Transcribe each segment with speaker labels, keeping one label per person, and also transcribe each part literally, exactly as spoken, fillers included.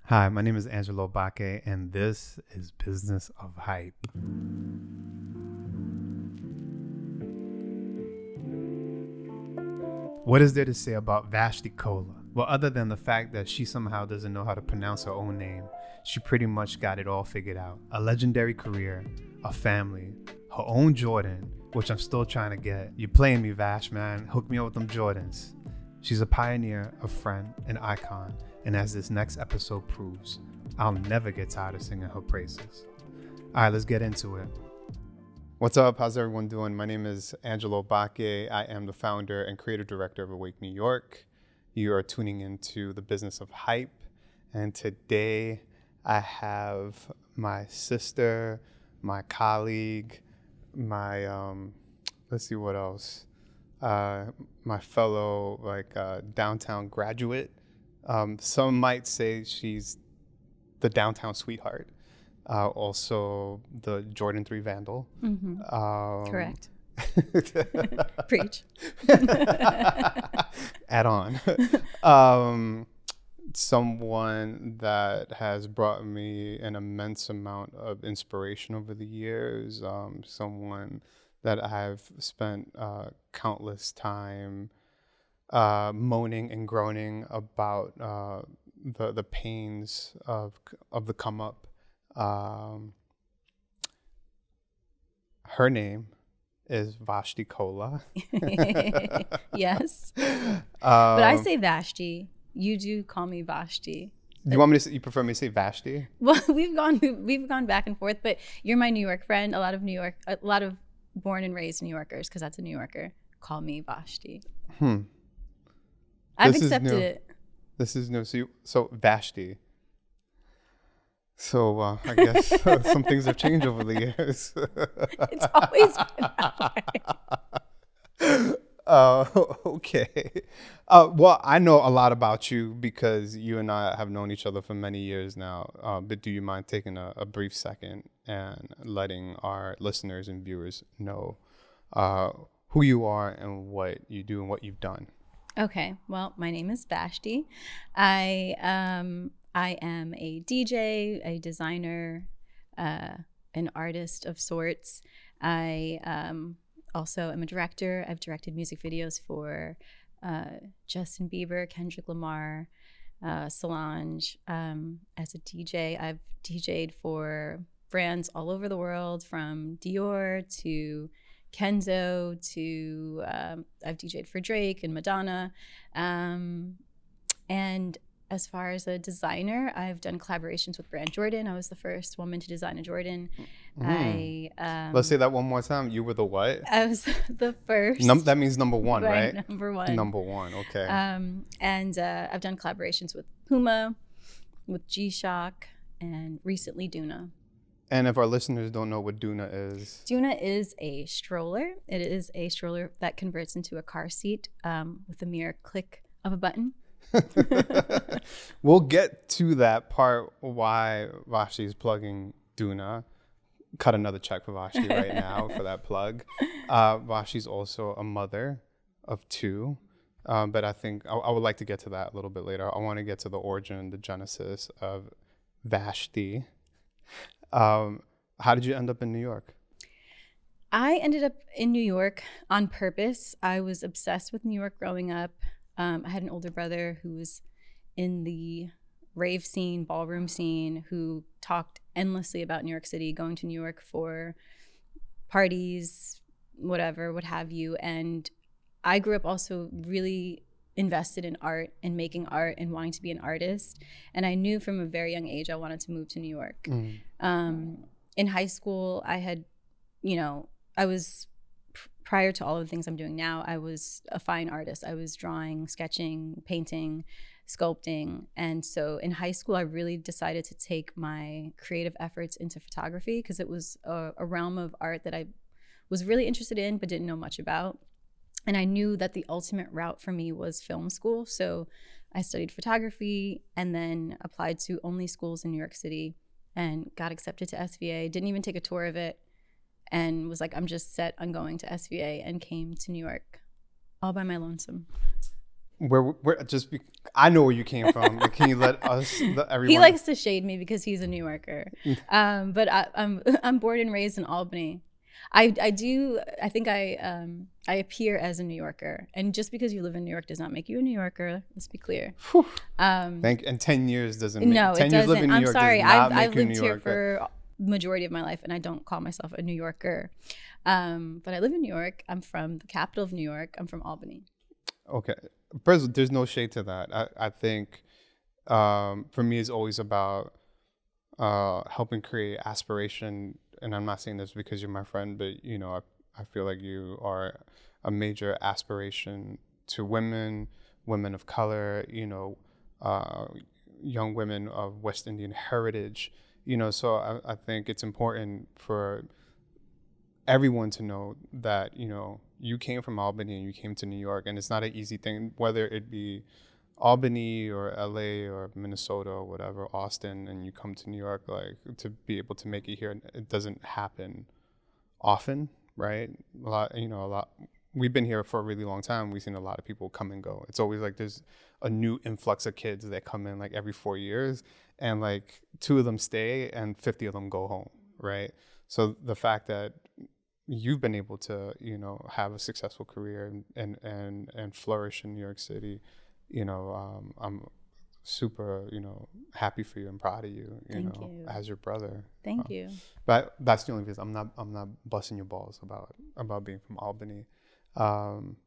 Speaker 1: Hi, my name is Angelo Baque, and this is Business of Hype. What is there to say about Vashti Kola? Well, other than the fact that she somehow doesn't know how to pronounce her own name, she pretty much got it all figured out. A legendary career, a family, her own Jordan, which I'm still trying to get. You're playing me, Vash, man. Hook me up with them Jordans. She's a pioneer, a friend, an icon, and as this next episode proves, I'll never get tired of singing her praises. All right, let's get into it. What's up? How's everyone doing? My name is Angelo Baque. I am the founder and creative director of Awake New York. You are tuning into the Business of Hype. And today I have my sister, my colleague, my, um, let's see what else, uh, my fellow like uh, downtown graduate. Um, some might say she's the downtown sweetheart. Uh, also, the Jordan three Vandal.
Speaker 2: Mm-hmm.
Speaker 1: Um,
Speaker 2: Correct. Preach.
Speaker 1: Add on. um, someone that has brought me an immense amount of inspiration over the years. Um, someone that I've spent uh, countless time uh, moaning and groaning about uh, the the pains of of the come up. Um, her name is Vashti Kola.
Speaker 2: Yes.
Speaker 1: Um,
Speaker 2: But I say Vashti. You do call me Vashti.
Speaker 1: Do you want me to say, you prefer me to say Vashti?
Speaker 2: Well, we've gone we've gone back and forth, but you're my New York friend. A lot of New York, a lot of born and raised New Yorkers, because that's a New Yorker, call me Vashti.
Speaker 1: Hmm.
Speaker 2: I've
Speaker 1: This is
Speaker 2: accepted
Speaker 1: new.
Speaker 2: it.
Speaker 1: This is new. So, you, so Vashti. So uh, I guess uh, some things have changed over the years.
Speaker 2: It's always been that way.
Speaker 1: Uh, okay. Uh, well, I know a lot about you because you and I have known each other for many years now. Uh, but do you mind taking a, a brief second and letting our listeners and viewers know uh, who you are and what you do and what you've done?
Speaker 2: Okay. Well, my name is Vashti. I um I am a D J, a designer, uh, an artist of sorts. I um, also am a director. I've directed music videos for uh, Justin Bieber, Kendrick Lamar, uh, Solange. Um, as a D J, I've D J'd for brands all over the world, from Dior to Kenzo to um, I've D J'd for Drake and Madonna. Um, and as far as a designer, I've done collaborations with Brand Jordan. I was the first woman to design a Jordan.
Speaker 1: Mm.
Speaker 2: I um,
Speaker 1: Let's say that one more time. You were the what?
Speaker 2: I was the first.
Speaker 1: Num- that means number one, right?
Speaker 2: right? Number one.
Speaker 1: Number one. Okay.
Speaker 2: Um, and uh, I've done collaborations with Puma, with G-Shock, and recently Duna.
Speaker 1: And if our listeners don't know what Duna is,
Speaker 2: Duna is a stroller. It is a stroller that converts into a car seat um, with a mere click of a button.
Speaker 1: we'll get to that part why Vashti is plugging Duna. Cut another check for Vashti right now for that plug. Uh, Vashti's also a mother of two, um, but I think I, I would like to get to that a little bit later. I want to get to the origin, the genesis of Vashti. Um, how did you end up in New York?
Speaker 2: I ended up in New York on purpose. I was obsessed with New York growing up. Um, I had an older brother who was in the rave scene, ballroom scene, who talked endlessly about New York City, going to New York for parties, whatever, what have you. And I grew up also really invested in art and making art and wanting to be an artist. And I knew from a very young age I wanted to move to New York. Mm. Um, in high school, I had, you know, I was... prior to all of the things I'm doing now, I was a fine artist. I was drawing, sketching, painting, sculpting. And so in high school, I really decided to take my creative efforts into photography because it was a, a realm of art that I was really interested in but didn't know much about. And I knew that the ultimate route for me was film school. So I studied photography and then applied to only schools in New York City and got accepted to S V A. Didn't even take a tour of it. And was like, I'm just set on going to S V A, and came to New York all by my lonesome.
Speaker 1: Where, where, just be, I know where you came from. Can you let us, the, everyone?
Speaker 2: He likes to shade me because he's a New Yorker. Um, but I, I'm I'm born and raised in Albany. I I do I think I um I appear as a New Yorker, and just because you live in New York does not make you a New Yorker. Let's be clear.
Speaker 1: Um, Thank and ten years doesn't. Make,
Speaker 2: no,
Speaker 1: ten
Speaker 2: it
Speaker 1: years
Speaker 2: doesn't.
Speaker 1: In New
Speaker 2: I'm
Speaker 1: York
Speaker 2: sorry.
Speaker 1: I've
Speaker 2: I've lived here for majority of my life, and I don't call myself a New Yorker. Um, but I live in New York. I'm from the capital of New York. I'm from Albany.
Speaker 1: Okay. First, there's no shade to that. I, I think um, for me, it's always about uh, helping create aspiration. And I'm not saying this because you're my friend, but, you know, I, I feel like you are a major aspiration to women, women of color, you know, uh, young women of West Indian heritage, you know, so I, I think it's important for everyone to know that, you know, you came from Albany and you came to New York, and it's not an easy thing, whether it be Albany or L A or Minnesota or whatever, Austin, and you come to New York, like, to be able to make it here, it doesn't happen often, right? A lot, you know, a lot, we've been here for a really long time. We've seen a lot of people come and go. It's always like there's a new influx of kids that come in like every four years, and like two of them stay and fifty of them go home, right? So the fact that you've been able to, you know, have a successful career and and and, and flourish in New York City, you know, um, I'm super, you know, happy for you and proud of you, you
Speaker 2: Thank
Speaker 1: know,
Speaker 2: you.
Speaker 1: as your brother.
Speaker 2: Thank
Speaker 1: um,
Speaker 2: you.
Speaker 1: But that's the only reason. I'm not I'm not busting your balls about about being from Albany. Um,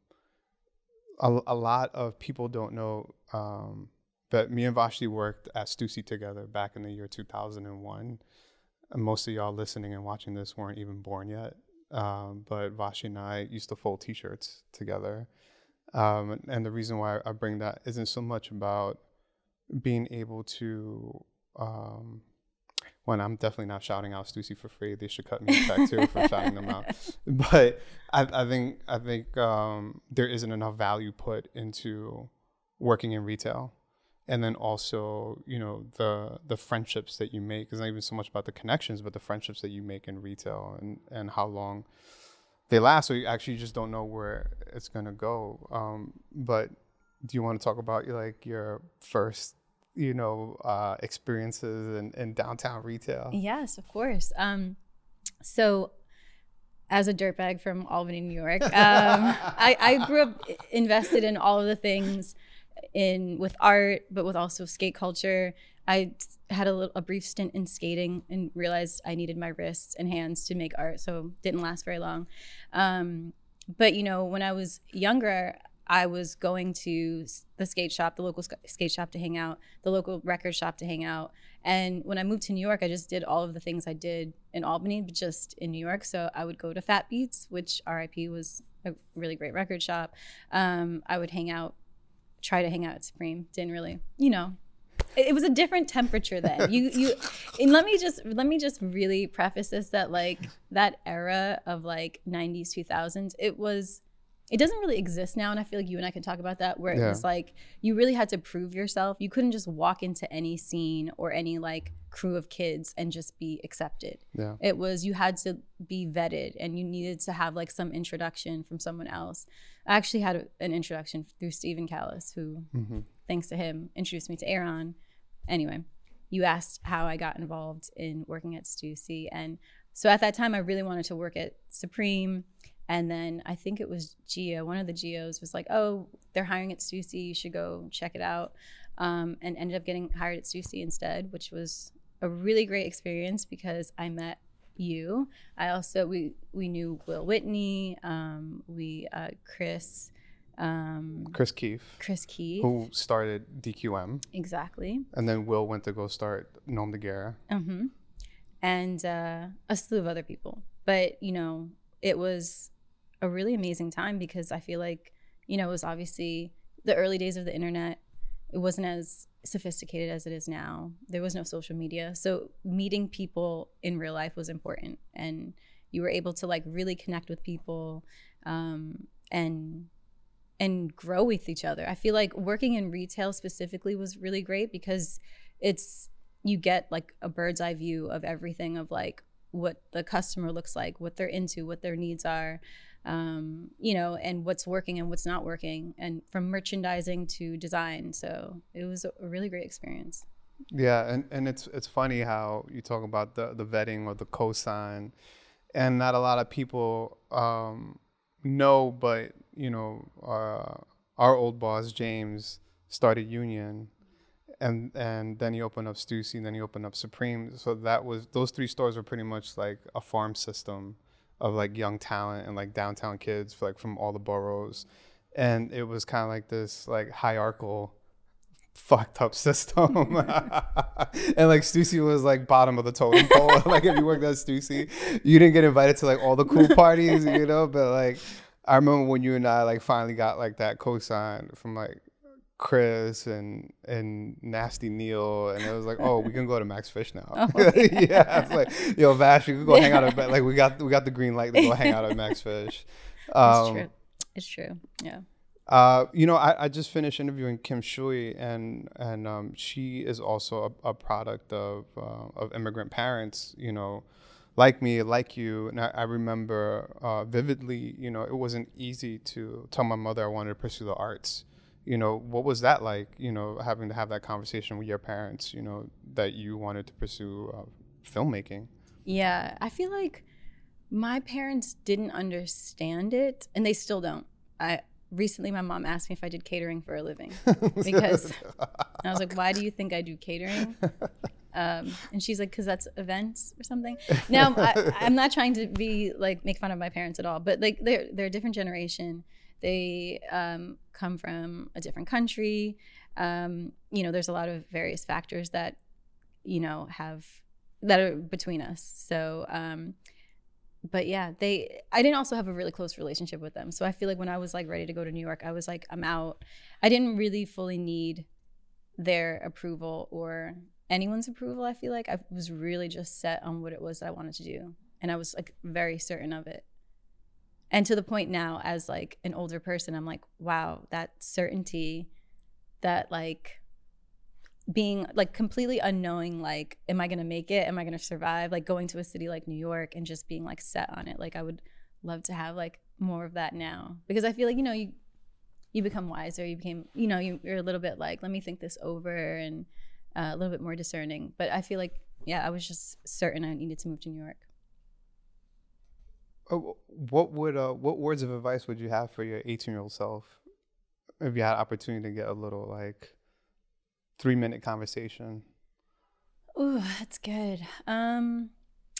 Speaker 1: a, a lot of people don't know um, that me and Vashti worked at Stussy together back in the year two thousand one. And most of y'all listening and watching this weren't even born yet. Um, but Vashti and I used to fold T-shirts together. Um, and, and the reason why I bring that isn't so much about being able to, um, when I'm definitely not shouting out Stussy for free. They should cut me a check too for shouting them out. But I, I think I think um, there isn't enough value put into working in retail. And then also, you know, the the friendships that you make. It's not even so much about the connections, but the friendships that you make in retail and, and how long they last. So you actually just don't know where it's going to go. Um, but do you want to talk about like your first, you know, uh, experiences in, in downtown retail?
Speaker 2: Yes, of course. Um, so as a dirtbag from Albany, New York, um, I, I grew up invested in all of the things in with art, but with also skate culture. I had a, little, a brief stint in skating and realized I needed my wrists and hands to make art, so didn't last very long. Um, but you know, when I was younger, I was going to the skate shop, the local skate shop to hang out, the local record shop to hang out. And when I moved to New York, I just did all of the things I did in Albany, but just in New York. So I would go to Fat Beats, which R I P was a really great record shop. Um, I would hang out try to hang out at Supreme. Didn't really, you know, it, it was a different temperature then. You, you, and let me just, let me just really preface this that like that era of like nineties, two thousands, it was, it doesn't really exist now. And I feel like you and I can talk about that, where it
Speaker 1: yeah.
Speaker 2: was like, you really had to prove yourself. You couldn't just walk into any scene or any like crew of kids and just be accepted.
Speaker 1: Yeah.
Speaker 2: It was, you had to be vetted and you needed to have like some introduction from someone else. I actually had a, an introduction through Stephen Callis, who, mm-hmm. thanks to him, introduced me to Aaron. Anyway, you asked how I got involved in working at Stussy. And so at that time, I really wanted to work at Supreme. And then I think it was Gio, one of the Gios was like, oh, they're hiring at Stussy, you should go check it out. Um, and ended up getting hired at Stussy instead, which was a really great experience because I met you. I also, we we knew Will Whitney, um, we, uh, Chris. Um,
Speaker 1: Chris Keefe.
Speaker 2: Chris Keefe.
Speaker 1: Who started D Q M.
Speaker 2: Exactly.
Speaker 1: And then Will went to go start Nom de Guerre.
Speaker 2: Mm-hmm. And uh, a slew of other people. But, you know, it was a really amazing time because I feel like, you know, it was obviously the early days of the internet. It wasn't as sophisticated as it is now. There was no social media. So meeting people in real life was important. And you were able to like really connect with people um, and and grow with each other. I feel like working in retail specifically was really great because it's, you get like a bird's eye view of everything, of like what the customer looks like, what they're into, what their needs are. um, you know, and what's working and what's not working, and from merchandising to design. So it was a really great experience.
Speaker 1: Yeah, and, and it's it's funny how you talk about the, the vetting or the cosign, and not a lot of people um, know, but you know, uh, our old boss James started Union, and and then he opened up Stussy, then he opened up Supreme. So that was those three stores were pretty much like a farm system of like young talent and like downtown kids like from all the boroughs, and it was kind of like this like hierarchical fucked up system. And like Stussy was like bottom of the totem pole. Like if you worked at Stussy, you didn't get invited to like all the cool parties, you know. But like I remember when you and I like finally got like that cosign from like Chris and and Nasty Neil, and it was like, oh, we can go to Max Fish now. Oh, yeah, it's like, yo, Vash, we can go hang out at like we got we got the green light to go hang out at Max Fish. Um,
Speaker 2: it's true. It's true. Yeah.
Speaker 1: Uh, you know, I, I just finished interviewing Kim Shui, and and um, she is also a, a product of uh, of immigrant parents. You know, like me, like you. And I, I remember uh, vividly. You know, it wasn't easy to tell my mother I wanted to pursue the arts. You know, what was that like? You know, having to have that conversation with your parents. You know, that you wanted to pursue uh, filmmaking.
Speaker 2: Yeah, I feel like my parents didn't understand it, and they still don't. I recently my mom asked me if I did catering for a living, because I was like, why do you think I do catering? Um, and she's like, because that's events or something. Now, I, I'm not trying to be like make fun of my parents at all, but like they're they're a different generation. They um, come from a different country. Um, you know, there's a lot of various factors that you know have that are between us. So. Um, But yeah, they, I didn't also have a really close relationship with them. So I feel like when I was like ready to go to New York, I was like, I'm out. I didn't really fully need their approval or anyone's approval. I feel like I was really just set on what it was that I wanted to do. And I was like very certain of it. And to the point now, as like an older person, I'm like, wow, that certainty, that like, being like completely unknowing, like, am I gonna make it? Am I gonna survive? Like going to a city like New York and just being like set on it. Like I would love to have like more of that now, because I feel like, you know, you you become wiser. You became, you know, you, you're a little bit like, let me think this over, and uh, a little bit more discerning. But I feel like, yeah, I was just certain I needed to move to New York.
Speaker 1: Oh, what would uh, what words of advice would you have for your eighteen-year-old self if you had opportunity to get a little like three minute conversation?
Speaker 2: Oh, that's good. Um,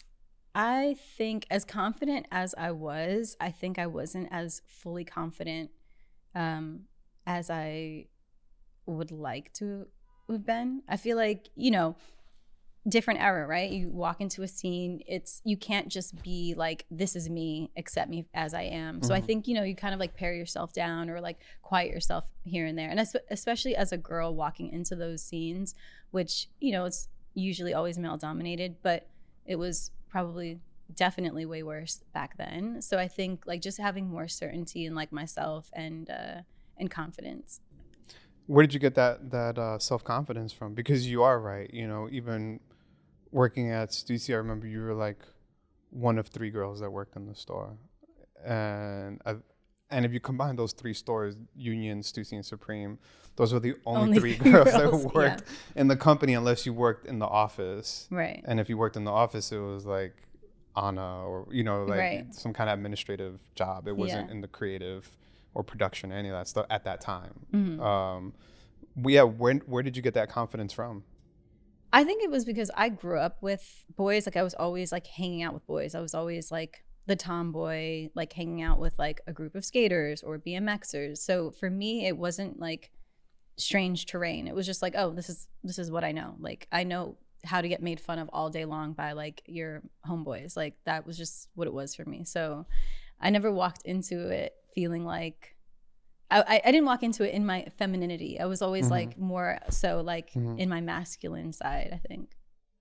Speaker 2: I think as confident as I was, I think I wasn't as fully confident um, as I would like to have been. I feel like, you know, different era, right? You walk into a scene, it's, you can't just be like, this is me, accept me as I am. Mm-hmm. So I think, you know, you kind of like pare yourself down or like quiet yourself here and there. And especially as a girl walking into those scenes, which, you know, it's usually always male dominated, but it was probably definitely way worse back then. So I think like just having more certainty in like myself and, uh, and confidence.
Speaker 1: Where did you get that, that uh, self-confidence from? Because you are right, you know, even working at Stussy, I remember you were like one of three girls that worked in the store. And I, and if you combine those three stores, Union, Stussy, and Supreme, those were the only, only three girls, girls that worked yeah. in the company, unless you worked in the office.
Speaker 2: Right.
Speaker 1: And if you worked in the office, it was like Anna or, you know, like
Speaker 2: right.
Speaker 1: some kind of administrative job. It wasn't yeah. in the creative or production, any of that stuff at that time. Mm-hmm. Um, yeah, where, where did you get that confidence from?
Speaker 2: I think it was because I grew up with boys. Like I was always like hanging out with boys. I was always like the tomboy, like hanging out with like a group of skaters or B M Xers. So for me, it wasn't like strange terrain. It was just like, oh, this is this is what I know. Like I know how to get made fun of all day long by like your homeboys. Like that was just what it was for me. So I never walked into it feeling like, I, I didn't walk into it in my femininity. I was always mm-hmm. like more so like mm-hmm. in my masculine side, I think.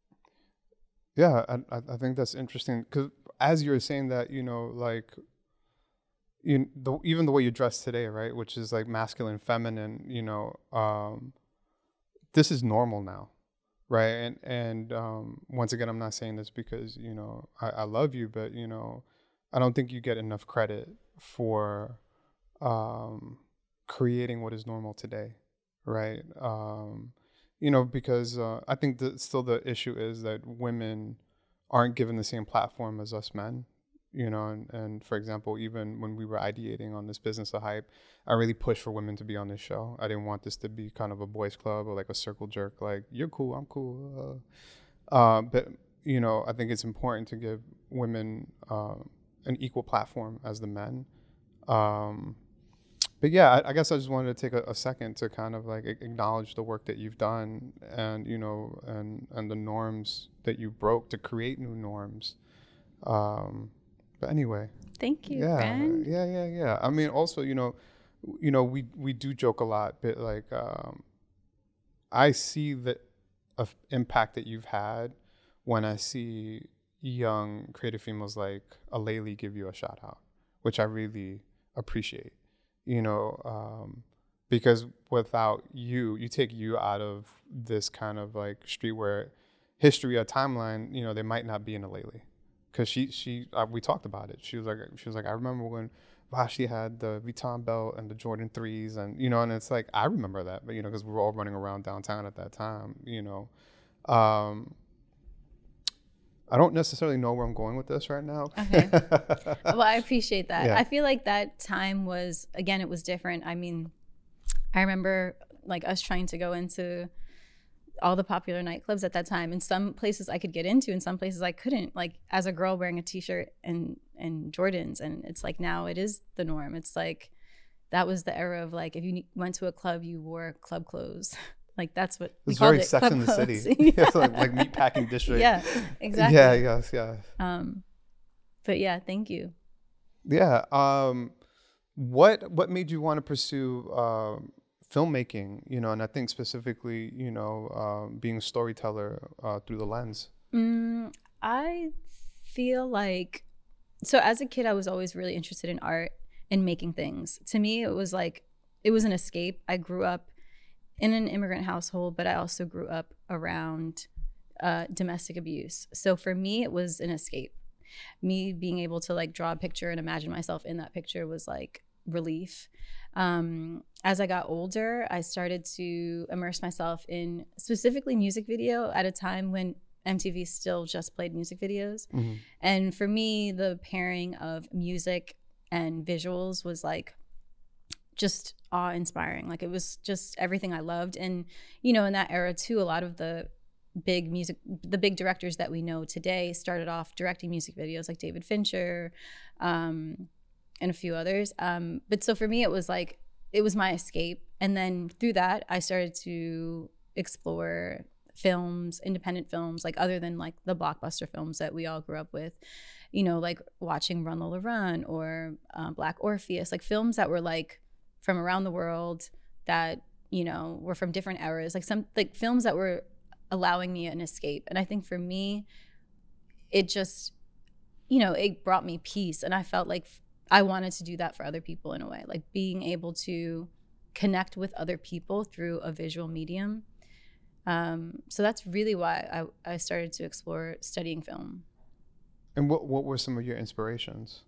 Speaker 1: Yeah, I, I think that's interesting because as you were saying that, you know, like, you the, even the way you dress today, right, which is like masculine, feminine, you know, um, this is normal now, right? And and um, once again, I'm not saying this because, you know, I, I love you, but, you know, I don't think you get enough credit for um, creating what is normal today, right? Um, you know, because uh, I think that still the issue is that women aren't given the same platform as us men, you know, and, and for example, even when we were ideating on this Business of Hype, I really pushed for women to be on this show. I didn't want this to be kind of a boys club or like a circle jerk, like, you're cool, I'm cool. Uh, uh, but, you know, I think it's important to give women uh, an equal platform as the men. Um, but yeah, I, I guess I just wanted to take a, a second to kind of like acknowledge the work that you've done and, you know, and, and the norms that you broke to create new norms. Um, but anyway.
Speaker 2: Thank you,
Speaker 1: yeah,
Speaker 2: friend.
Speaker 1: Yeah, yeah, yeah. I mean, also, you know, you know, we, we do joke a lot, but like, um, I see the uh, impact that you've had when I see young creative females like Aleli give you a shout out, which I really appreciate, you know, um, because without you, you take you out of this kind of like streetwear history or timeline, you know, there might not be an Aleli. Cause she, she, uh, we talked about it. She was like, she was like, I remember when Vashi had the Vuitton belt and the Jordan threes and, you know, and it's like, I remember that, but, you know, cause we were all running around downtown at that time, you know. Um, I don't necessarily know where I'm going with this right now.
Speaker 2: Okay. Well, I appreciate that.
Speaker 1: Yeah.
Speaker 2: I feel like that time was, again, it was different. I mean, I remember like us trying to go into all the popular nightclubs at that time. In some places I could get into, in some places I couldn't, like as a girl wearing a t-shirt and, and Jordans. And it's like, now it is the norm. It's like, that was the era of like, if you went to a club, you wore club clothes. Like that's what we
Speaker 1: it's
Speaker 2: called
Speaker 1: very
Speaker 2: it,
Speaker 1: Sex
Speaker 2: club
Speaker 1: in the
Speaker 2: clothes.
Speaker 1: City.
Speaker 2: Yeah.
Speaker 1: like, like meatpacking district.
Speaker 2: Yeah, exactly.
Speaker 1: Yeah, yes, yes.
Speaker 2: Um, but yeah, thank you.
Speaker 1: Yeah. Um, what what made you want to pursue um, filmmaking? You know, and I think specifically, you know, um, being a storyteller uh, through the lens.
Speaker 2: Mm, I feel like, so as a kid, I was always really interested in art and making things. To me, it was like, it was an escape. I grew up in an immigrant household, but I also grew up around uh, domestic abuse. So for me, it was an escape. Me being able to like draw a picture and imagine myself in that picture was like relief. Um, as I got older, I started to immerse myself in specifically music video at a time when M T V still just played music videos. Mm-hmm. And for me, the pairing of music and visuals was like just awe-inspiring. Like it was just everything I loved. And, you know, in that era too, a lot of the big music, the big directors that we know today started off directing music videos, like David Fincher um, and a few others. Um, but so for me, it was like, it was my escape. And then through that, I started to explore films, independent films, like other than like the blockbuster films that we all grew up with, you know, like watching Run Lola Run or uh, Black Orpheus, like films that were like from around the world that, you know, were from different eras, like some like films that were allowing me an escape. And I think for me, it just, you know, it brought me peace. And I felt like I wanted to do that for other people in a way, like being able to connect with other people through a visual medium. Um, so that's really why I, I started to explore studying film.
Speaker 1: And what, what were some of your inspirations?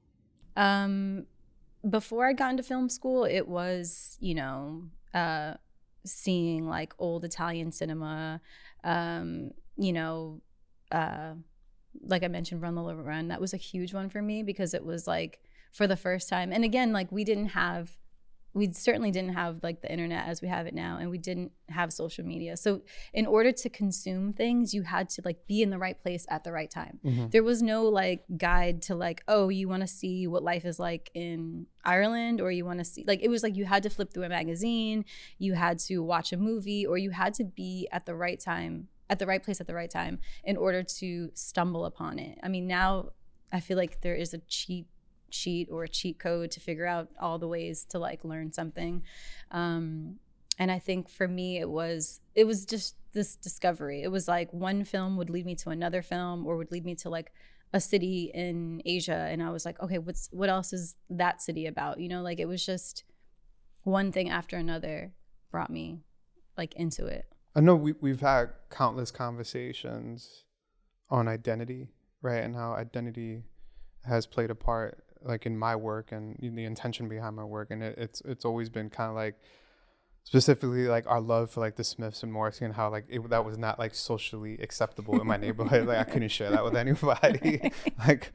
Speaker 2: Um, before I got into film school, it was, you know, uh, seeing like old Italian cinema, um, you know, uh, like I mentioned, Run Lola Run. That was a huge one for me because it was like for the first time. And again, like we didn't have, we certainly didn't have like the internet as we have it now, and we didn't have social media. So in order to consume things, you had to like be in the right place at the right time. Mm-hmm. There was no like guide to like, oh, you want to see what life is like in Ireland, or you want to see, like, it was like you had to flip through a magazine, you had to watch a movie, or you had to be at the right time, at the right place at the right time in order to stumble upon it. I mean, now I feel like there is a cheat sheet or a cheat code to figure out all the ways to like learn something. Um, and I think for me, it was, it was just this discovery. It was like one film would lead me to another film, or would lead me to like a city in Asia. And I was like, okay, what's, what else is that city about? You know, like it was just one thing after another brought me like into it.
Speaker 1: I know we, we've had countless conversations on identity, right? And how identity has played a part like in my work and the intention behind my work, and it, it's it's always been kind of like specifically like our love for like the Smiths and Morrissey, and how like it, that was not like socially acceptable in my neighborhood. Like I couldn't share that with anybody. Like,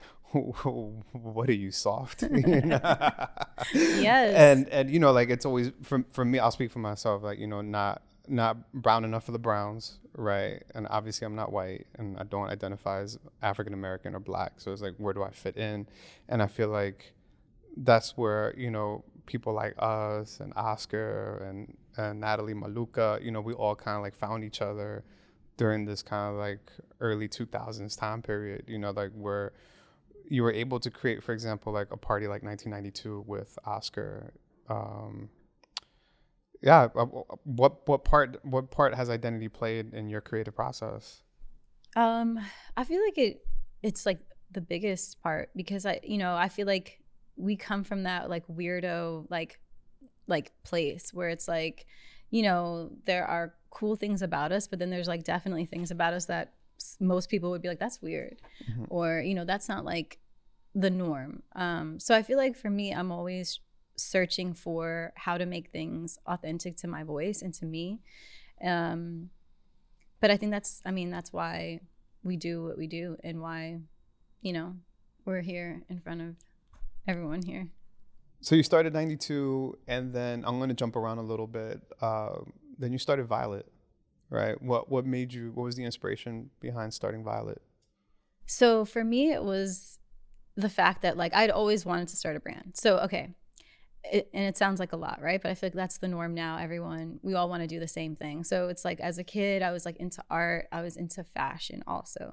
Speaker 1: what are you, soft? You know?
Speaker 2: Yes.
Speaker 1: And and you know, like it's always for for me. I'll speak for myself. Like, you know, not not brown enough for the Browns, right? And obviously I'm not white, and I don't identify as African American or black. So it's like, where do I fit in? And I feel like that's where, you know, people like us and Oscar and, and Natalie Maluka, you know, we all kind of like found each other during this kind of like early two thousands time period, you know, like where you were able to create, for example, like a party like nineteen ninety-two with Oscar. Um, yeah. What, what part, what part has identity played in your creative process?
Speaker 2: Um, I feel like it, it's like the biggest part, because I, you know, I feel like we come from that like weirdo, like, like place where it's like, you know, there are cool things about us, but then there's like definitely things about us that most people would be like, that's weird. Mm-hmm. Or, you know, that's not like the norm. Um, so I feel like for me, I'm always searching for how to make things authentic to my voice and to me. Um, but I think that's, I mean, that's why we do what we do, and why, you know, we're here in front of everyone here.
Speaker 1: So you started ninety-two, and then I'm going to jump around a little bit. Uh, then you started Violet, right? What what made you, what was the inspiration behind starting Violet?
Speaker 2: So for me, it was the fact that like I'd always wanted to start a brand. So, okay. It, and it sounds like a lot, right? But I feel like that's the norm now. Everyone, we all want to do the same thing. So it's like, as a kid, I was like into art. I was into fashion also.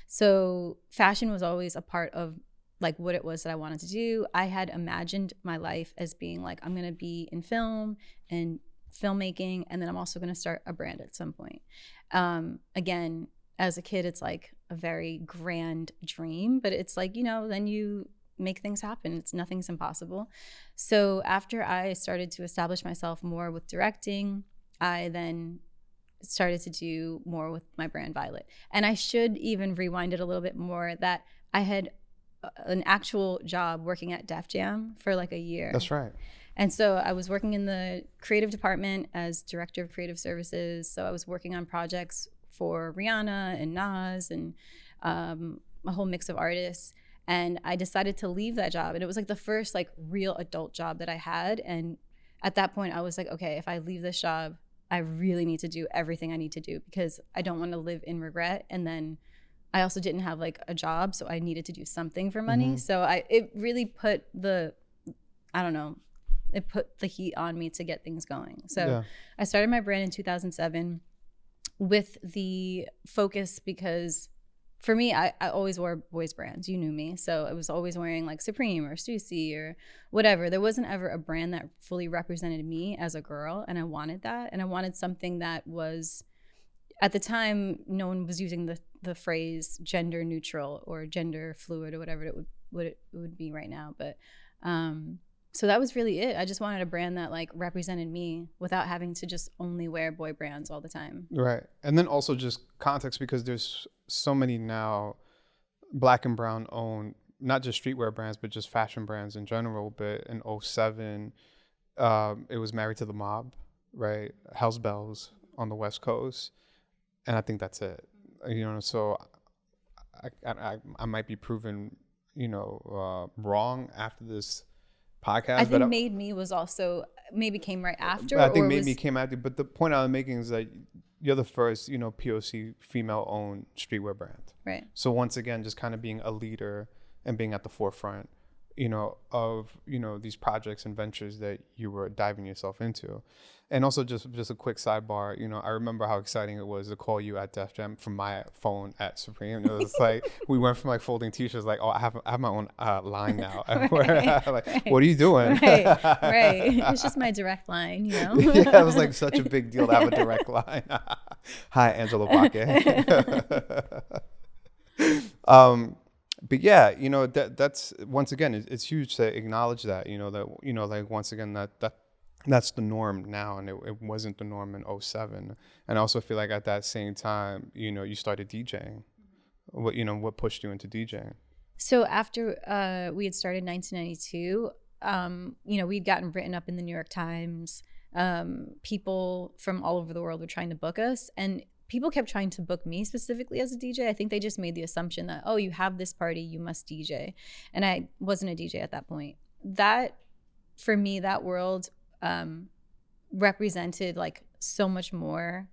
Speaker 2: So fashion was always a part of like what it was that I wanted to do. I had imagined my life as being like, I'm going to be in film and filmmaking, and then I'm also going to start a brand at some point. Um, again, as a kid, it's like a very grand dream, but it's like, you know, then you make things happen. It's nothing's impossible. So after I started to establish myself more with directing, I then started to do more with my brand Violet. And I should even rewind it a little bit more, that I had an actual job working at Def Jam for like a year.
Speaker 1: That's right.
Speaker 2: And so I was working in the creative department as director of creative services. So I was working on projects for Rihanna and Nas and um, a whole mix of artists. And I decided to leave that job. And it was like the first like real adult job that I had. And at that point I was like, okay, if I leave this job, I really need to do everything I need to do, because I don't want to live in regret. And then I also didn't have like a job, so I needed to do something for money. Mm-hmm. So I, it really put the, I don't know, it put the heat on me to get things going. So yeah. I started my brand in two thousand seven with the focus, because for me, I, I always wore boys brands. You knew me. So I was always wearing like Supreme or Stussy or whatever. There wasn't ever a brand that fully represented me as a girl. And I wanted that. And I wanted something that was, at the time, no one was using the, the phrase gender neutral or gender fluid or whatever it would, what it would be right now. But um, so that was really it. I just wanted a brand that like represented me without having to just only wear boy brands all the time.
Speaker 1: Right. And then also just context, because there's so many now black and brown owned, not just streetwear brands, but just fashion brands in general. But in oh seven, um, it was Married to the Mob, right? House Bells on the West Coast. And I think that's it. You know, so I I, I might be proven, you know, uh, wrong after this podcast.
Speaker 2: I think but Made Me was also, maybe came right after.
Speaker 1: I think
Speaker 2: or
Speaker 1: Made
Speaker 2: was...
Speaker 1: Me came after. But the point I'm making is that you're the first, you know, P O C female-owned streetwear brand.
Speaker 2: Right.
Speaker 1: So once again, just kind of being a leader and being at the forefront, you know, of, you know, these projects and ventures that you were diving yourself into. And also just just a quick sidebar, you know, I remember how exciting it was to call you at Def Jam from my phone at Supreme. It was like, we went from like folding t-shirts, like, oh, I have I have my own uh, line now.
Speaker 2: right,
Speaker 1: like,
Speaker 2: right.
Speaker 1: What are you doing?
Speaker 2: Right, right. It's just my direct line, you know?
Speaker 1: Yeah, it was like such a big deal to have a direct line. Hi, Angela Baque. um, but yeah, you know, that that's, once again, it's, it's huge to acknowledge that, you know, that, you know, like, once again, that, that, that's the norm now, and it, it wasn't the norm in oh seven. And I also feel like at that same time, you know, you started DJing. What, you know, what pushed you into DJing?
Speaker 2: So after uh, we had started nineteen ninety-two, um, you know, we'd gotten written up in the New York Times. Um, people from all over the world were trying to book us, and people kept trying to book me specifically as a D J. I think they just made the assumption that, oh, you have this party, you must D J. And I wasn't a D J at that point. That, for me, that world um, represented like so much more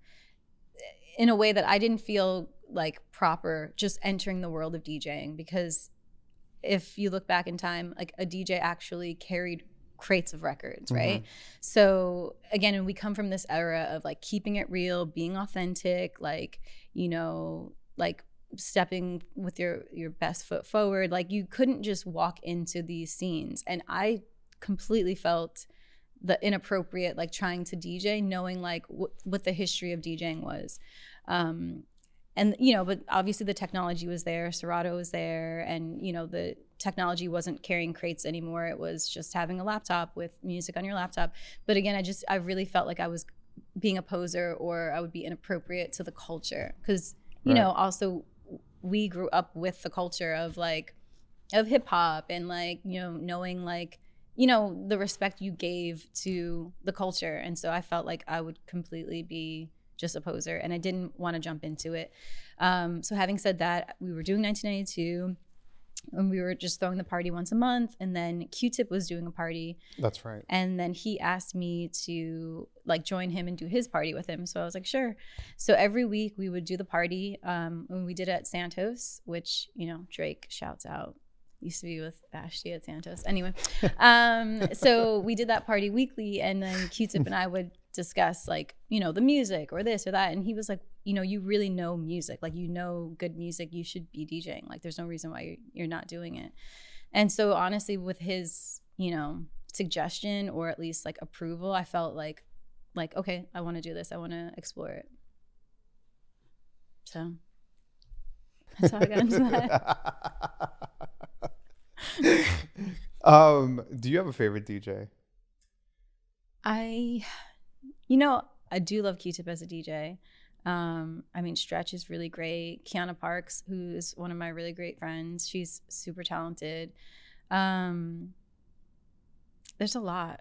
Speaker 2: in a way that I didn't feel like proper just entering the world of DJing, because if you look back in time, like a D J actually carried crates of records, right? Mm-hmm. So again, and we come from this era of like keeping it real, being authentic, like, you know, like stepping with your your best foot forward. Like you couldn't just walk into these scenes. And I completely felt the inappropriate, like trying to D J, knowing like w- what the history of DJing was. Um, and, you know, but obviously the technology was there, Serato was there, and, you know, the technology wasn't carrying crates anymore. It was just having a laptop with music on your laptop. But again, I just, I really felt like I was being a poser, or I would be inappropriate to the culture. Because, you right. know, also we grew up with the culture of like, of hip hop and like, you know, knowing like, you know, the respect you gave to the culture. And so I felt like I would completely be just a poser, and I didn't want to jump into it. Um, so having said that, we were doing nineteen ninety-two, and we were just throwing the party once a month, and then Q-Tip was doing a party.
Speaker 1: That's right.
Speaker 2: And then he asked me to like join him and do his party with him. So I was like, sure. So every week we would do the party. Um, and we did it at Santos, which, you know, Drake shouts out. Used to be with Ashley at Santos. Anyway, um, so we did that party weekly, and then Q-Tip and I would discuss like, you know, the music or this or that. And he was like, you know, you really know music, like, you know, good music, you should be DJing. Like, there's no reason why you're, you're not doing it. And so honestly, with his, you know, suggestion, or at least like approval, I felt like, like, okay, I want to do this. I want to explore it. So that's how I got into that.
Speaker 1: um, do you have a favorite D J?
Speaker 2: I, you know, I do love Q-Tip as a D J. Um, I mean, Stretch is really great. Kiana Parks, who's one of my really great friends, she's super talented. Um, there's a lot.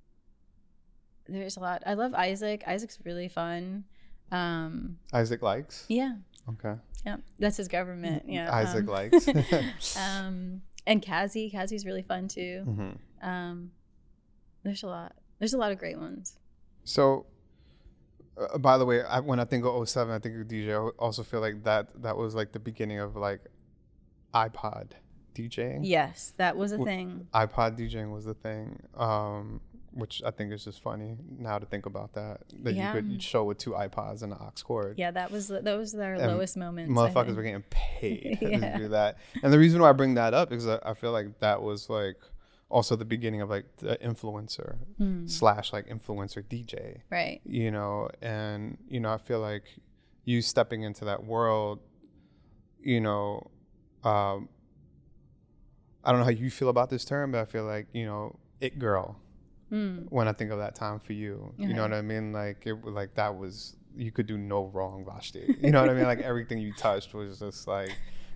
Speaker 2: There's a lot. I love Isaac. Isaac's really fun. Um,
Speaker 1: Isaac Likes?
Speaker 2: Yeah.
Speaker 1: Okay.
Speaker 2: Yeah, that's his government. Yeah.
Speaker 1: Isaac
Speaker 2: um,
Speaker 1: Likes.
Speaker 2: um, and Kazi. Kazi's really fun too. Mm-hmm. Um, there's a lot. There's a lot of great ones.
Speaker 1: So, uh, by the way, I, when I think of oh seven, I think of D J. I also feel like that that was like the beginning of like iPod DJing.
Speaker 2: Yes, that was a thing.
Speaker 1: iPod DJing was the thing, um, which I think is just funny now to think about that. That yeah. you could show with two iPods and an aux cord.
Speaker 2: Yeah, that was that was our and lowest moments.
Speaker 1: Motherfuckers were getting paid yeah. to do that. And the reason why I bring that up is I, I feel like that was like also the beginning of like the influencer mm. slash like influencer D J.
Speaker 2: Right.
Speaker 1: You know, and, you know, I feel like you stepping into that world, you know, um, I don't know how you feel about this term, but I feel like, you know, it girl, mm. when I think of that time for you, okay. you know what I mean? Like, it was like, that was, you could do no wrong, Vashti. You know what I mean? Like, everything you touched was just like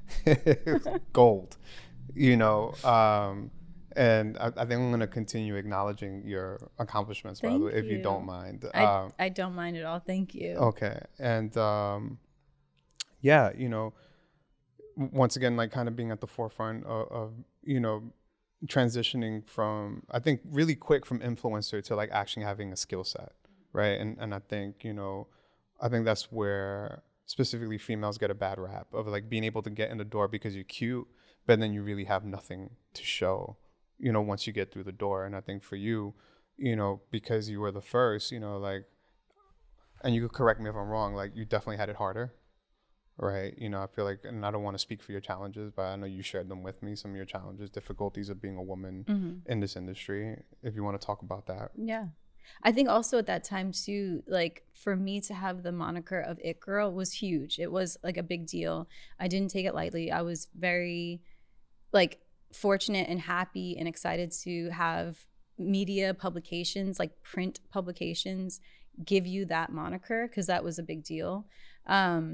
Speaker 1: gold, you know? Um, And I, I think I'm going to continue acknowledging your accomplishments, by the way, if you don't mind.
Speaker 2: I,
Speaker 1: um,
Speaker 2: I don't mind at all. Thank you.
Speaker 1: Okay. And um, yeah, you know, once again, like kind of being at the forefront of, of, you know, transitioning from, I think really quick from influencer to like actually having a skill set, right? And and I think, you know, I think that's where specifically females get a bad rap of like being able to get in the door because you're cute, but then you really have nothing to show, you know, once you get through the door. And I think for you, you know, because you were the first, you know, like, and you could correct me if I'm wrong, like you definitely had it harder, right? You know, I feel like, and I don't want to speak for your challenges, but I know you shared them with me, some of your challenges, difficulties of being a woman mm-hmm. in this industry, if you want to talk about that.
Speaker 2: Yeah. I think also at that time too, like for me to have the moniker of It Girl was huge. It was like a big deal. I didn't take it lightly. I was very like fortunate and happy and excited to have media publications, like print publications, give you that moniker, because that was a big deal. Um,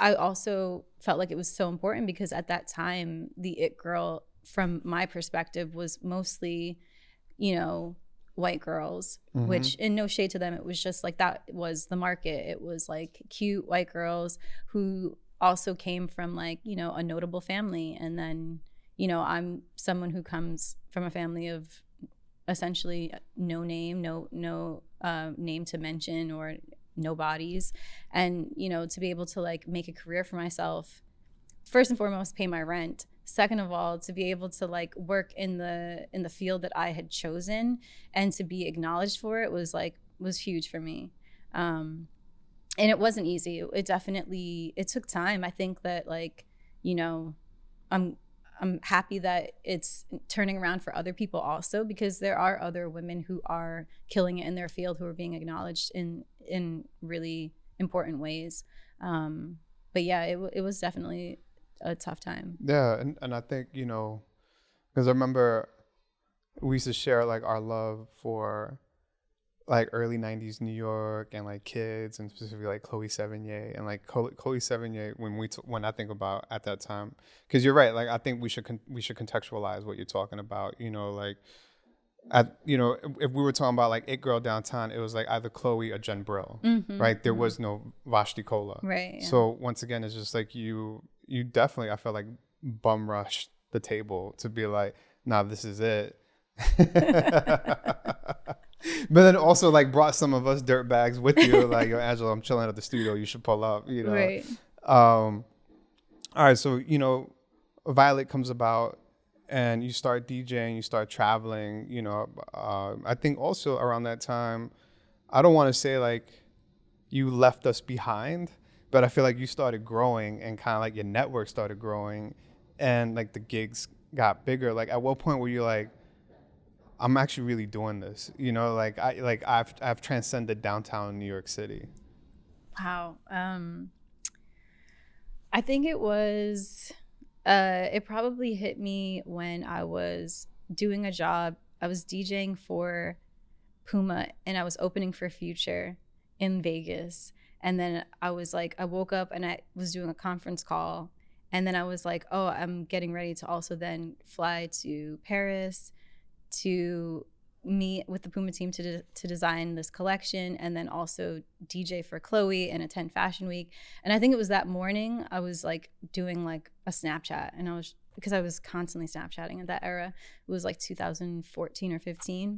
Speaker 2: I also felt like it was so important because at that time, the it girl, from my perspective, was mostly, you know, white girls, mm-hmm. which in no shade to them, it was just like that was the market. It was like cute white girls who also came from like, you know, a notable family. And then, you know, I'm someone who comes from a family of essentially no name, no, no uh, name to mention or no bodies. And, you know, to be able to like make a career for myself, first and foremost, pay my rent. Second of all, to be able to like work in the in the field that I had chosen and to be acknowledged for it was like was huge for me. Um, and it wasn't easy. It definitely it took time. I think that like, you know, I'm I'm happy that it's turning around for other people also, because there are other women who are killing it in their field, who are being acknowledged in in really important ways. Um, but yeah, it it was definitely a tough time.
Speaker 1: Yeah, and, and I think, you know, because I remember we used to share like our love for like early nineties New York and like kids, and specifically like Chloe Sevigny and like Chloe, Chloe Sevigny when we t- when I think about at that time, because you're right, like I think we should con- we should contextualize what you're talking about, you know, like at you know if we were talking about like It Girl downtown, it was like either Chloe or Jen Brill, mm-hmm, right? There mm-hmm. was no Vashti Kola,
Speaker 2: right? Yeah.
Speaker 1: So once again, it's just like you you definitely, I felt like, bum rushed the table to be like, nah, this is it. But then also like brought some of us dirt bags with you, like, yo, Angela, I'm chilling at the studio, you should pull up, you know.
Speaker 2: Right.
Speaker 1: Um all right, so you know, Violet comes about and you start DJing, you start traveling, you know. uh, I think also around that time, I don't want to say like you left us behind, but I feel like you started growing and kind of like your network started growing and like the gigs got bigger. Like at what point were you like, I'm actually really doing this, you know, like I like I've I've transcended downtown New York City?
Speaker 2: Wow. Um, I think it was, uh, it probably hit me when I was doing a job. I was DJing for Puma and I was opening for Future in Vegas. And then I was like, I woke up and I was doing a conference call. And then I was like, oh, I'm getting ready to also then fly to Paris to meet with the Puma team to de- to design this collection, and then also D J for Chloe and attend Fashion Week. And I think it was that morning I was like doing like a Snapchat, and I was, because I was constantly Snapchatting at that era. It was like two thousand fourteen or fifteen.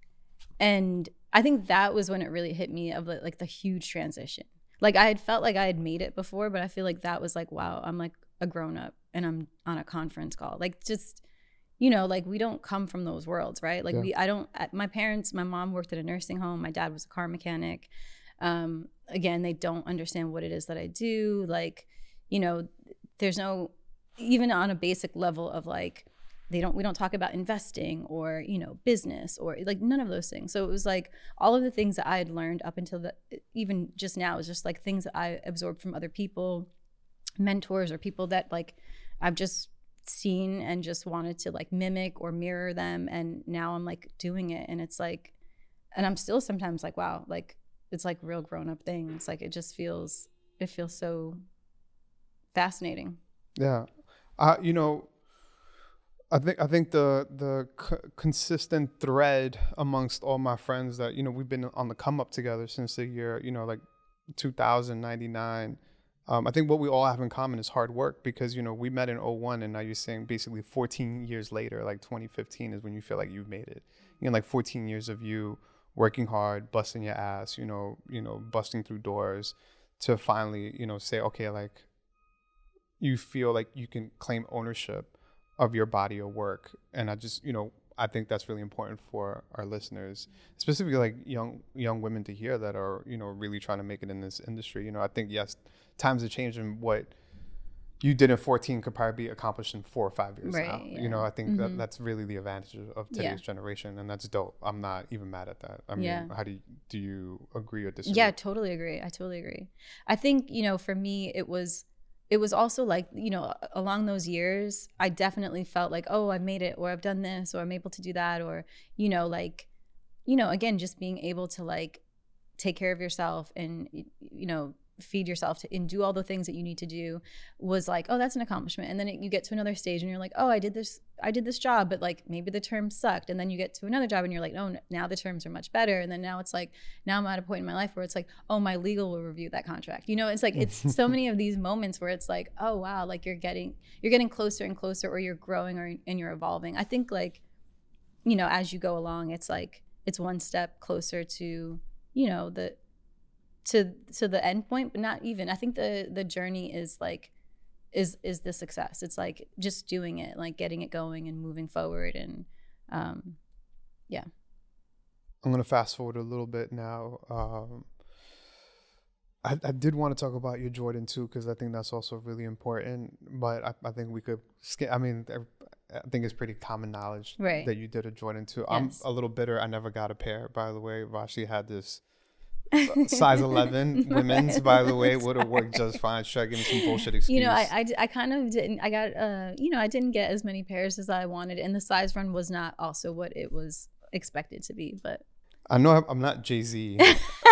Speaker 2: And I think that was when it really hit me of like the huge transition. Like I had felt like I had made it before, but I feel like that was like, wow, I'm like a grown up and I'm on a conference call. Like just, you know, like we don't come from those worlds, right? Like yeah. we, I don't, my parents, my mom worked at a nursing home. My dad was a car mechanic. Um, again, they don't understand what it is that I do. Like, you know, there's no, even on a basic level of like, they don't, we don't talk about investing or, you know, business or like none of those things. So it was like all of the things that I had learned up until the, even just now is just like things that I absorbed from other people, mentors or people that like I've just seen and just wanted to like mimic or mirror them. And now I'm like doing it. And it's like, and I'm still sometimes like, wow, like it's like real grown up things. Like it just feels, it feels so fascinating.
Speaker 1: Yeah. Uh, you know, I think I think the the c- consistent thread amongst all my friends that, you know, we've been on the come up together since the year, you know, like two thousand, ninety-nine. Um, I think what we all have in common is hard work, because, you know, we met in oh one and now you're saying basically fourteen years later, like twenty fifteen is when you feel like you've made it. You know, like fourteen years of you working hard, busting your ass, you know, you know, busting through doors to finally, you know, say, okay, like you feel like you can claim ownership of your body of work. And I just, you know, I think that's really important for our listeners, specifically like young young women to hear that are, you know, really trying to make it in this industry. You know, I think, yes, times have changed, and what you did in fourteen could probably be accomplished in four or five years
Speaker 2: right,
Speaker 1: now.
Speaker 2: Yeah.
Speaker 1: You know, I think
Speaker 2: mm-hmm.
Speaker 1: that that's really the advantage of today's yeah. generation, and that's dope. I'm not even mad at that. I mean, yeah. how do you, do you agree or disagree?
Speaker 2: Yeah, totally agree. I totally agree. I think, you know, for me, it was, it was also like, you know, along those years, I definitely felt like, oh, I've made it, or I've done this, or I'm able to do that, or, you know, like, you know, again, just being able to like take care of yourself and, you know, feed yourself to and do all the things that you need to do was like, oh, that's an accomplishment. And then it, you get to another stage and you're like, oh, I did this, I did this job, but like maybe the terms sucked. And then you get to another job and you're like, oh, now the terms are much better. And then now it's like, now I'm at a point in my life where it's like, oh, my legal will review that contract. You know, it's like, it's so many of these moments where it's like, oh, wow, like you're getting, you're getting closer and closer, or you're growing, or and you're evolving. I think like, you know, as you go along, it's like, it's one step closer to, you know, the, to to the end point, but not even. I think the the journey is like is is the success. It's like just doing it, like getting it going and moving forward. And um yeah.
Speaker 1: I'm gonna fast forward a little bit now. um I, I did want to talk about your Jordan too, because I think that's also really important, but I, I think we could skip. I mean, I think it's pretty common knowledge, right, that you did a Jordan two. Yes. I'm a little bitter I never got a pair, by the way. Vashi had this size eleven women's, by the way, would have worked just fine. Should I give me some bullshit excuse?
Speaker 2: You know, I, I, I kind of didn't. I got, uh, you know, I didn't get as many pairs as I wanted, and the size run was not also what it was expected to be. But
Speaker 1: I know I'm not Jay-Z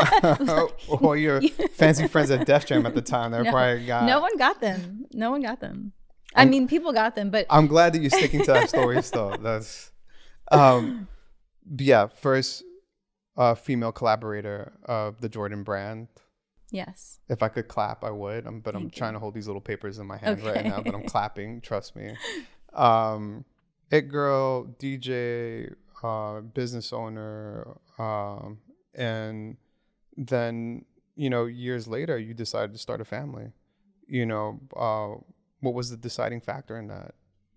Speaker 1: or your fancy friends at Def Jam at the time. They
Speaker 2: no,
Speaker 1: probably got.
Speaker 2: No one got them. No one got them. I I'm, mean, people got them, but
Speaker 1: I'm glad that you're sticking to that story still. That's, um, yeah. First. Uh, female collaborator of the Jordan brand.
Speaker 2: Yes.
Speaker 1: If I could clap, I would. Um, but
Speaker 2: Thank
Speaker 1: I'm
Speaker 2: you.
Speaker 1: trying to hold these little papers in my hand
Speaker 2: Okay.
Speaker 1: right now, but I'm clapping. Trust me. Um, It girl, D J, uh, business owner, um, and then, you know, years later, you decided to start a family. You know, uh, what was the deciding factor in that?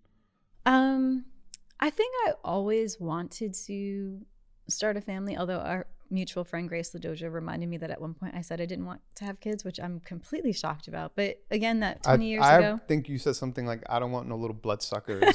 Speaker 2: Um, I think I always wanted to start a family, although our mutual friend Grace LaDoja reminded me that at one point I said I didn't want to have kids, which I'm completely shocked about. But again, that twenty I, years
Speaker 1: I
Speaker 2: ago.
Speaker 1: I think you said something like, I don't want no little bloodsuckers.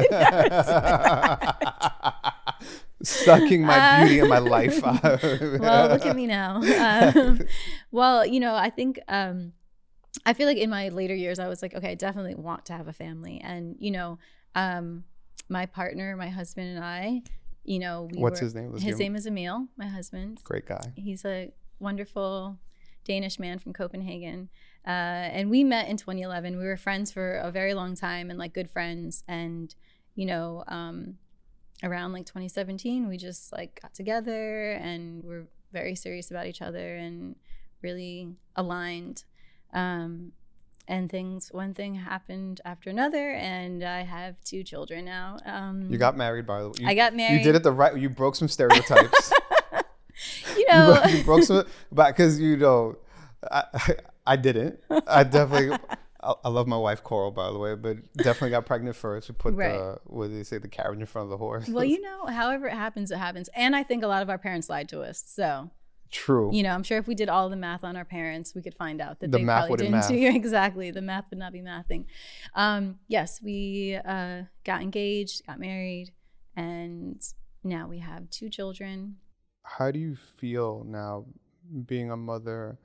Speaker 1: Sucking my uh, beauty and my life.
Speaker 2: Well, look at me now. Um, well, you know, I think um, I feel like in my later years, I was like, okay, I definitely want to have a family. And, you know, um, my partner, my husband and I, you know, we
Speaker 1: what's
Speaker 2: were,
Speaker 1: his name?
Speaker 2: Was his name is Emil, my husband.
Speaker 1: Great guy.
Speaker 2: He's a wonderful Danish man from Copenhagen. Uh, and we met in twenty eleven. We were friends for a very long time and like good friends. And, you know, um, around like twenty seventeen, we just like got together and we're very serious about each other and really aligned. Um, And things, one thing happened after another, and I have two children now. Um,
Speaker 1: you got married, by the way. You,
Speaker 2: I got married.
Speaker 1: You did it the right. You broke some stereotypes.
Speaker 2: you know,
Speaker 1: you, broke, you broke some, but because you know, I, I didn't. I definitely. I, I love my wife Coral, by the way, but definitely got pregnant first. We put right. the what do they say, the carriage in front of the horse.
Speaker 2: Well, you know, however it happens, it happens, and I think a lot of our parents lied to us. So.
Speaker 1: True.
Speaker 2: You know, I'm sure if we did all the math on our parents, we could find out that
Speaker 1: the
Speaker 2: they
Speaker 1: math
Speaker 2: probably didn't
Speaker 1: math.
Speaker 2: do exactly. The math would not be mathing. Um, yes, we uh, got engaged, got married, and now we have two children.
Speaker 1: How do you feel now being a mother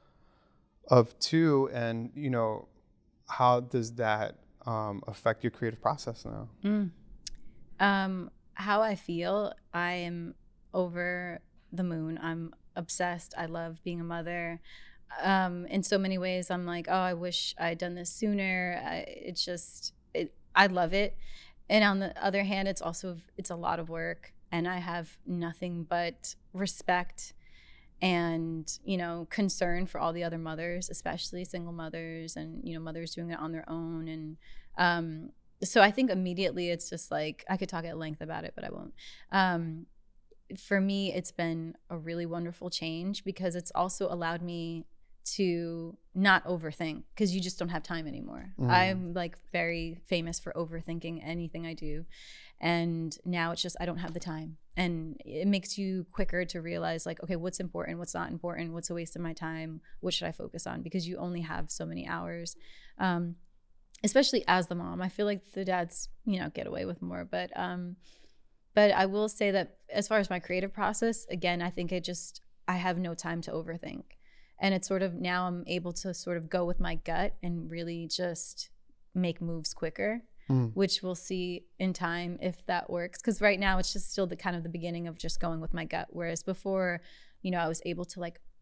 Speaker 1: of two, and you know, how does that um, affect your creative process now?
Speaker 2: Mm. Um, how I feel, I am over the moon. I'm obsessed. I love being a mother. Um, in so many ways, I'm like, oh, I wish I'd done this sooner. I, it's just, it, I love it. And on the other hand, it's also, it's a lot of work, and I have nothing but respect and, you know, concern for all the other mothers, especially single mothers and, you know, mothers doing it on their own. And, um, so I think immediately it's just like, I could talk at length about it, but I won't. Um, For me, it's been a really wonderful change because it's also allowed me to not overthink, because you just don't have time anymore. Mm. I'm like very famous for overthinking anything I do. And now it's just, I don't have the time. And it makes you quicker to realize like, okay, what's important, what's not important, what's a waste of my time, what should I focus on? Because you only have so many hours. Um, especially as the mom. I feel like the dads, you know, get away with more, but um, But I will say that as far as my creative process, again, I think it just, I have no time to overthink. And it's sort of, now I'm able to sort of go with my gut and really just make moves quicker, mm. which we'll see in time if that works. Because right now it's just still the kind of the beginning of just going with my gut. Whereas before, you know, I was able to like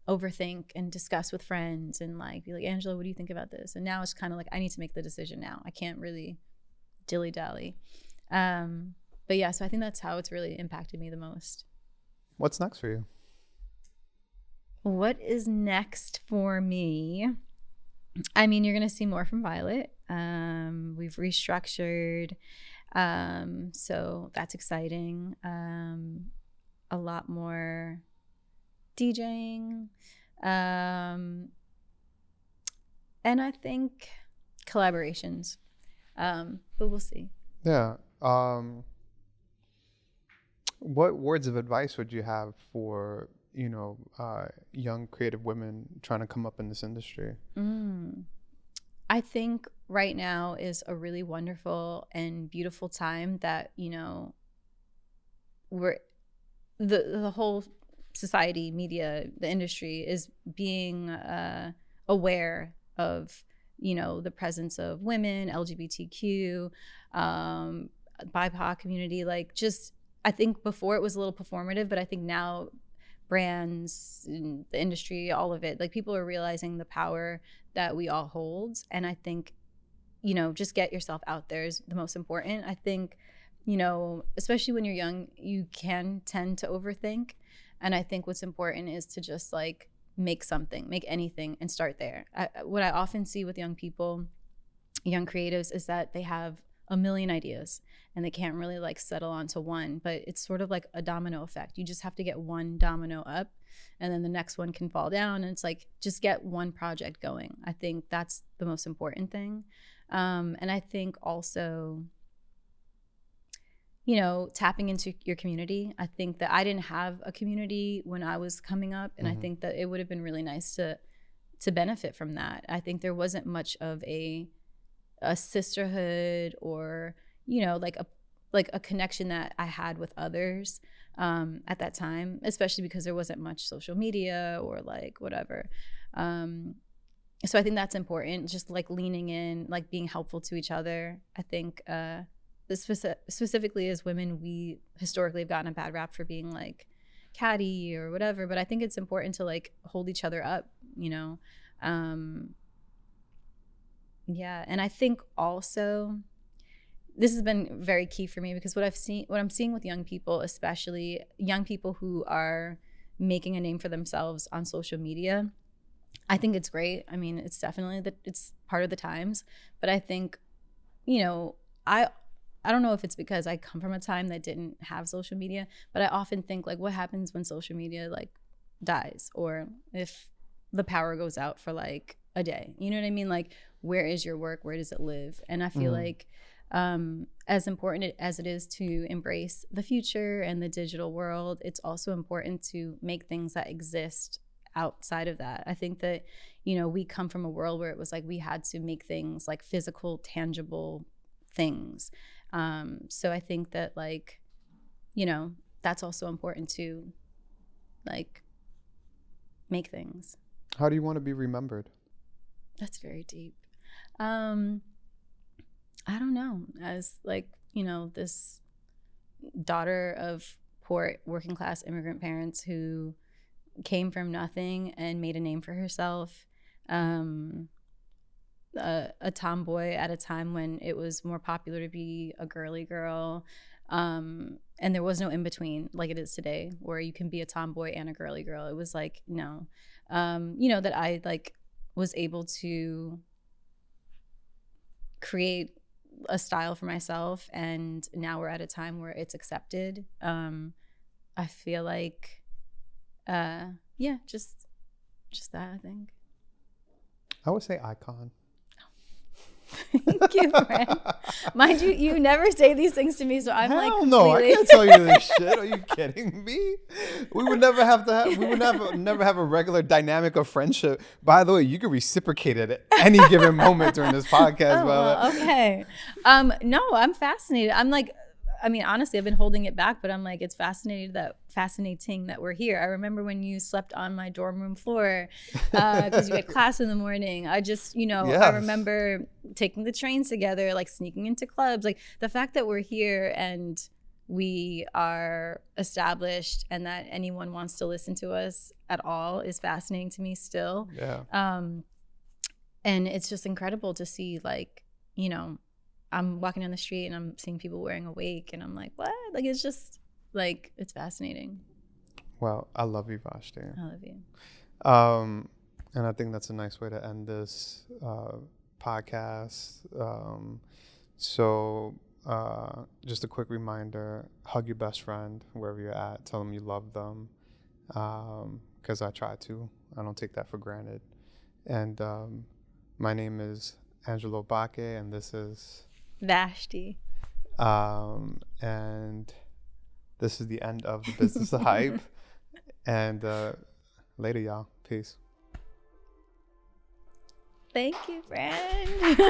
Speaker 2: overthink and discuss with friends and like be like, Angela, what do you think about this? And now it's kind of like I need to make the decision now. I can't really dilly dally. Um, but yeah, so I think that's how it's really impacted me the most.
Speaker 1: What's next for you?
Speaker 2: What is next for me? I mean, you're going to see more from Violet. Um, we've restructured. Um, so that's exciting. Um, a lot more DJing. Um, and I think collaborations. Um, but we'll see.
Speaker 1: Yeah. Um, what words of advice would you have for, you know, uh, young creative women trying to come up in this industry?
Speaker 2: Mm. I think right now is a really wonderful and beautiful time that, you know, we're the the whole society, media, the industry is being uh, aware of, you know, the presence of women, L G B T Q, um, B I P O C community. Like, just, I think before it was a little performative, but I think now brands, the industry, all of it, like people are realizing the power that we all hold. And I think, you know, just get yourself out there is the most important. I think, you know, especially when you're young, you can tend to overthink. And I think what's important is to just like make something, make anything and start there. I, what I often see with young people, young creatives, is that they have a million ideas and they can't really like settle onto one, but it's sort of like a domino effect. You just have to get one domino up and then the next one can fall down, and it's like just get one project going. I think that's the most important thing. Um, and I think also, you know, tapping into your community. I think that I didn't have a community when I was coming up, and mm-hmm. I think that it would have been really nice to to benefit from that. I think there wasn't much of a a sisterhood or, you know, like a like a connection that I had with others um, at that time, especially because there wasn't much social media or like whatever. Um, so I think that's important, just like leaning in, like being helpful to each other. I think uh, this speci- specifically as women, we historically have gotten a bad rap for being like catty or whatever, but I think it's important to like hold each other up, you know? Um, yeah. And I think also this has been very key for me, because what I've seen, what I'm seeing with young people, especially young people who are making a name for themselves on social media, I think it's great. I mean, it's definitely that it's part of the times, but I think, you know, I, I don't know if it's because I come from a time that didn't have social media, but I often think like, what happens when social media like dies, or if the power goes out for like a day, you know what I mean? Like, where is your work? Where does it live? And I feel mm. like um, as important as it is to embrace the future and the digital world, it's also important to make things that exist outside of that. I think that, you know, we come from a world where it was like we had to make things like physical, tangible things. Um, so I think that, like, you know, that's also important to like make things.
Speaker 1: How do you want to be remembered?
Speaker 2: That's very deep. Um, I don't know. As like, you know, this daughter of poor working class immigrant parents who came from nothing and made a name for herself. Um, a, a tomboy at a time when it was more popular to be a girly girl. Um, and there was no in between like it is today, where you can be a tomboy and a girly girl. It was like, no, um, you know, that I like was able to create a style for myself. And now we're at a time where it's accepted. Um, I feel like, uh, yeah, just, just that, I think.
Speaker 1: I would say icon.
Speaker 2: Thank you, friend. Mind you, you never say these things to me, so I'm
Speaker 1: Hell
Speaker 2: like,
Speaker 1: no, completely... I can't tell you this shit. Are you kidding me? We would never have to have. We would never, never have a regular dynamic of friendship. By the way, you can reciprocate it at any given moment during this podcast.
Speaker 2: Oh, well, okay. Um, no, I'm fascinated. I'm like, I mean, honestly, I've been holding it back, but I'm like, it's fascinating that fascinating that we're here. I remember when you slept on my dorm room floor because uh, you had class in the morning. I just, you know, yes. I remember taking the trains together, like sneaking into clubs. Like the fact that we're here and we are established and that anyone wants to listen to us at all is fascinating to me still.
Speaker 1: Yeah.
Speaker 2: Um, and it's just incredible to see, like, you know, I'm walking down the street and I'm seeing people wearing a wake and I'm like, what? Like, it's just like, it's fascinating.
Speaker 1: Well, I love you, Vashti.
Speaker 2: I love you.
Speaker 1: Um, and I think that's a nice way to end this uh, podcast. Um, so uh, just a quick reminder, hug your best friend wherever you're at. Tell them you love them, because um, I try to. I don't take that for granted. And um, my name is Angelo Baque, and this is
Speaker 2: Vashti.
Speaker 1: Um, and this is the end of the Business of Hype. And uh, later, y'all. Peace.
Speaker 2: Thank you, friend.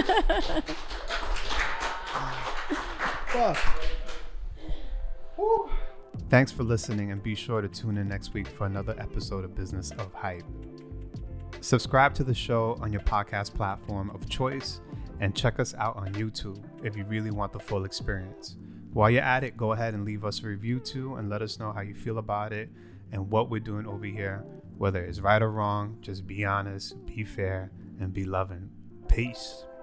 Speaker 1: Thanks for listening, and be sure to tune in next week for another episode of Business of Hype. Subscribe to the show on your podcast platform of choice and check us out on YouTube if you really want the full experience. While you're at it, go ahead and leave us a review too and let us know how you feel about it and what we're doing over here. Whether it's right or wrong, just be honest, be fair, and be loving. Peace.